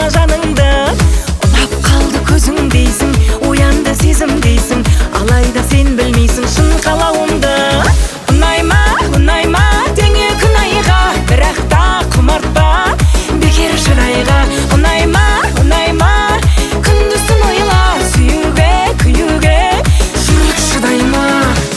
жаныңды. Ұнап қалды көзің дейсің, оянды сезім дейсің, алайда сен білмейсің шын қалауымды. Ұнайма теңе күн айға, бірақ та құмартпа бекер шырайға. Ұнайма күндізін ойла, сүюге күйуге жүрек шыдай ма?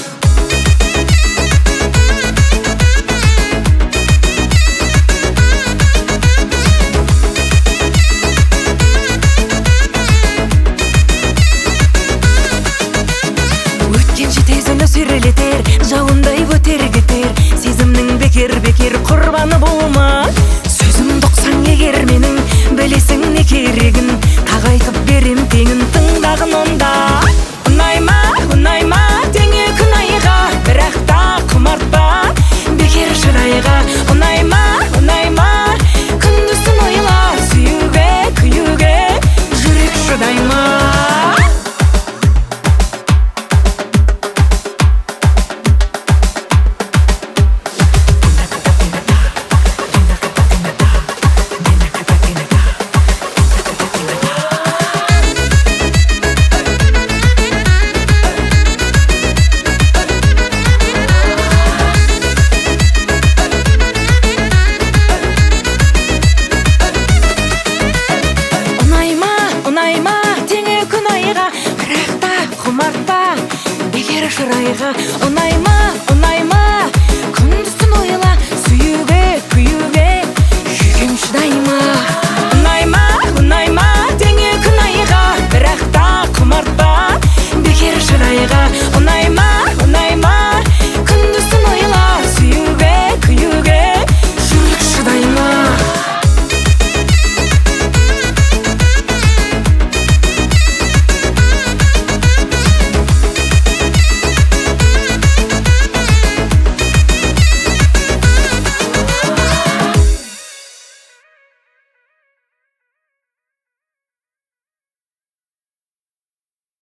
Өткенше тез үні сүйрелетер, жауындай өтер кетер, сезімнің бекер құрбаны болма. Сөзім тоқсан егер менің, білесің не керегін, тағайтып берем теңін, тыңдағын онда. Ұнайма теңе күн айға, бірақ та құмартпа бекер шырайға. Ұнайма күндізін ойла, сүюге күйуге жүрек шыдай ма? Ұнайма теңе күн айға, бірақ та құмартпа бекер шырайға. Ұнайма күндізін ойла, сүюге күйуге жүрегім шыдай ма?